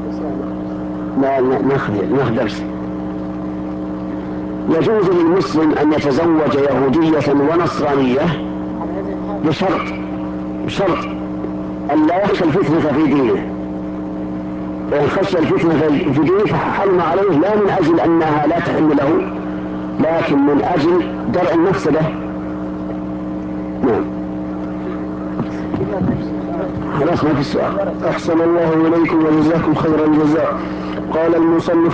لا ناخذ درس. يجوز للمسلم أن يتزوج يهودية ونصرانية بشرط أن لا يخشى الفتنة في دينه. فإن خشى الفتنة في دينه فحرم عليه، لا من أجل أنها لا تحل له، لكن من أجل درء المفسدة. نعم. خلاص ما في السؤال. أحسن الله إليكم وجزاكم خير الجزاء. قال المصنف